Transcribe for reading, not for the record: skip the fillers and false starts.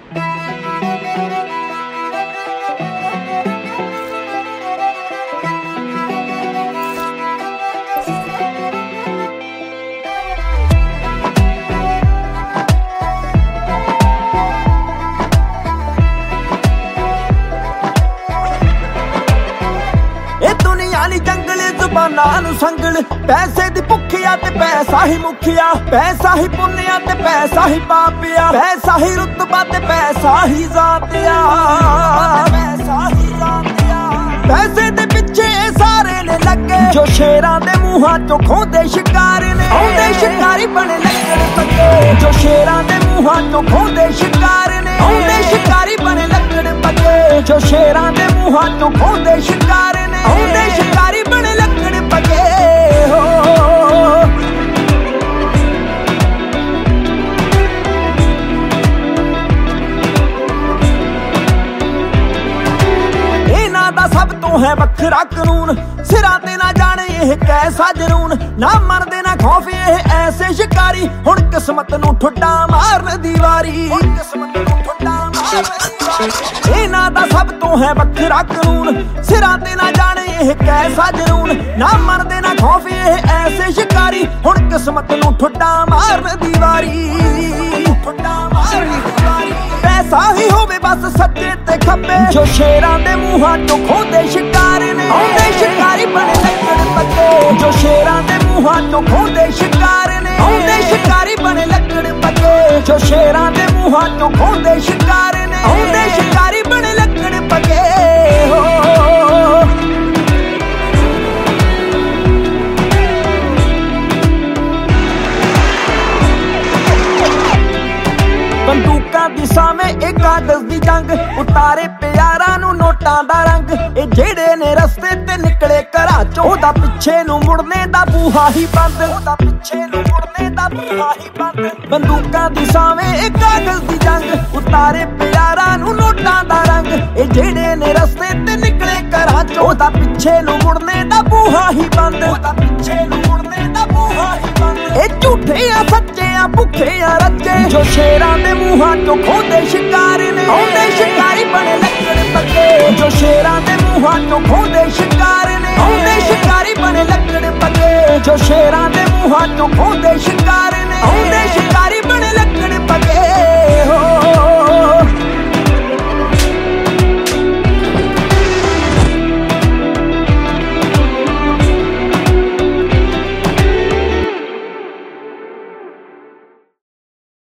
ਜ਼ੁਬਾਨਾਂ ਨੂੰ ਸੰਗਲ ਪੈਸੇ ਦੀ ਭੁੱਖਿਆ ਤੇ ਪੈਸਾ ਹੀ ਮੁਖਿਆ, ਪੈਸਾ ਹੀ ਪੁੰਨਿਆ ਤੇ ਪੈਸਾ ਹੀ ਪਾਪਿਆ, ਪੈਸਾ ਹੀ ਰੁਤਬਾ ਤੇ ਪੈਸਾ ਹੀ ਜ਼ਾਤਿਆ, ਪੈਸਾ ਹੀ ਜ਼ਾਤਿਆ। ਪੈਸੇ ਦੇ ਪਿੱਛੇ ਸਾਰੇ ਨੇ ਲੱਗੇ ਜੋ ਸ਼ੇਰਾਂ ਦੇ ਮੂੰਹਾਂ ਚੋਂ ਖੋਦੇ ਸ਼ਿਕਾਰ ਨੇ, ਆਉਂਦੇ ਸ਼ਿਕਾਰੀ ਬਣੇ ਲੱਗਣ ਪੱਕੇ ਜੋ ਸ਼ੇਰਾਂ ਦੇ ਮੂੰਹਾਂ ਚੋਂ ਖੋਦੇ ਸ਼ਿਕਾਰ ਨੇ, ਆਉਂਦੇ ਸ਼ਿਕਾਰੀ ਬਣੇ ਲੱਗਣ ਪੱਕੇ ਜੋ ਸ਼ੇਰਾਂ ਦੇ ਮੂੰਹਾਂ ਚੋਂ ਖੋਦੇ ਸ਼ਿਕਾਰ ਨੇ, ਆਉਂਦੇ ਸ਼ਿਕਾਰੀ ਬਣੇ ਲੱਗਣ ਪੱਕੇ ਹੋ। ਇਹਨਾਂ ਦਾ ਸਭ ਤੋਂ ਹੈ ਵੱਖਰਾ ਕਾਨੂੰਨ, ਸਿਰਾਂ ਤੇ ਨਾ ਜਾਣੇ ਇਹ ਕੈਸਾ ਜਨੂਨ, ਨਾ ਮਰਦੇ ਨਾ ਖੌਫ ਇਹ ਐਸੇ ਸ਼ਿਕਾਰੀ, ਹੁਣ ਕਿਸਮਤ ਨੂੰ ਠੁੱਡਾ ਮਾਰਨ ਦੀ ਵਾਰੀ, ਕਿਸਮਤ ਨੂੰ ਠੁੱਡਾ ਮਾਰਨ ਦੀ ਵਾਰੀ। ਇਹਨਾਂ ਦਾ ਸਭ ਤੋਂ ਹੈ ਵੱਖਰਾ ਕਾਨੂੰਨ, ਸਿਰਾਂ ਤੇ ਨਾ ਜਾਣੇ ਇਹ ਕੈਸਾ ਜਨੂਨ, ਨਾ ਮਰਦੇ ਨਾ ਖੌਫ ਇਹ ਐਸੇ ਸ਼ਿਕਾਰੀ, ਹੁਣ ਕਿਸਮਤ ਨੂੰ ਠੁੱਡਾ ਮਾਰਨ ਦੀ ਵਾਰੀ, ਠੁੱਡਾ ਮਾਰਨ ਦੀ ਵਾਰੀ। ਪੈਸਾ ਹੀ ਹੋਵੇ ਬਸ ਸੱਜੇ ਤੇ ਖੱਬੇ ਜੋ ਸ਼ੇਰਾਂ ਦੇ ਮੂੰਹਾਂ ਚੋਂ ਖੋਦੇ ਸ਼ਿਕਾਰ ਨੇ, ਆਉਂਦੇ ਸ਼ਿਕਾਰੀ ਬਣੇ ਲੱਗਣ ਪੱਕੇ ਜੋ ਸ਼ੇਰਾਂ ਦੇ ਮੂੰਹਾਂ ਚੋਂ ਖੋਦੇ ਸ਼ਿਕਾਰ ਨੇ, ਆਉਂਦੇ ਸ਼ਿਕਾਰੀ ਬਣੇ ਲੱਗਣ ਪੱਕੇ ਜੋ ਸ਼ੇਰਾਂ ਦੇ ਮੂੰਹਾਂ ਚੋਂ ਖੋਦੇ ਸ਼ਿਕਾਰ ਨੇ, ਆਉਂਦੇ ਸ਼ਿਕਾਰੀ ਬਣੇ ਲੱਗਣ ਪੱਕੇ ਹੋ। ਬੰਦੂਕਾਂ ਦੀ ਸਾਵੇਂ ਇਹ ਕਾਗਜ਼ ਦੀ ਜੰਗ, ਉਤਾਰੇ ਪਿਆਰਾਂ ਨੂੰ ਨੋਟਾਂ ਦਾ ਰੰਗ, ਇਹ ਜਿਹੜੇ ਨੇ ਰਸਤੇ ਤੇ ਨਿਕਲੇ ਘਰਾਂ ਚੋਂ, ਉਹਦਾ ਪਿੱਛੇ ਨੂੰ ਮੁੜਨੇ ਦਾ ਬੂਹਾ ਹੀ ਬੰਦ, ਉਹਦਾ ਪਿੱਛੇ ਨੂੰ ਮੁੜਨੇ ਦਾ ਬੂਹਾ ਹੀ ਬੰਦ। ਬੰਦੂਕਾਂ ਦੀ ਸਾਵੇਂ ਇਹ ਕਾਗਜ਼ ਦੀ ਜੰਗ, ਉਤਾਰੇ ਪਿਆਰਾਂ ਨੂੰ ਨੋਟਾਂ ਦਾ ਰੰਗ, ਇਹ ਜਿਹੜੇ ਨੇ ਰਸਤੇ ਤੇ ਨਿਕਲੇ ਘਰਾਂ ਚੋਂ, ਉਹਦਾ ਪਿੱਛੇ ਨੂੰ ਮੁੜਨੇ ਦਾ ਬੂਹਾ ਹੀ ਬੰਦ, ਉਹਦਾ ਪਿੱਛੇ ਨੂੰ ਮੁੜਨੇ ਦਾ ਬੂਹਾ ਹੀ ਬੰਦ। ਇਹ ਝੂਠੇ ਆ ਸੱਚੇ ਆ ਭੁੱਖੇ ਆ ਰੱਜੇ ਜੋ ਸ਼ੇਰਾਂ ਦੇ ਮੂੰਹਾਂ ਚੋਂ ਖੋਦੇ ਸ਼ਿਕਾਰ ਨੇ, ਆਉਂਦੇ ਸ਼ਿਕਾਰੀ ਬਣੇ ਲੱਗਣ ਪੱਕੇ ਜੋ ਸ਼ੇਰਾਂ ਦੇ ਮੂੰਹਾਂ ਚੋਂ ਖੋਦੇ ਸ਼ਿਕਾਰ ਨੇ, ਆਉਂਦੇ ਸ਼ਿਕਾਰੀ ਬਣੇ ਲੱਗਣ ਪੱਕੇ ਜੋ ਸ਼ੇਰਾਂ ਦੇ ਮੂੰਹਾਂ ਚੋਂ ਖੋਦੇ ਸ਼ਿਕਾਰ ਨੇ, ਆਉਂਦੇ ਸ਼ਿਕਾਰੀ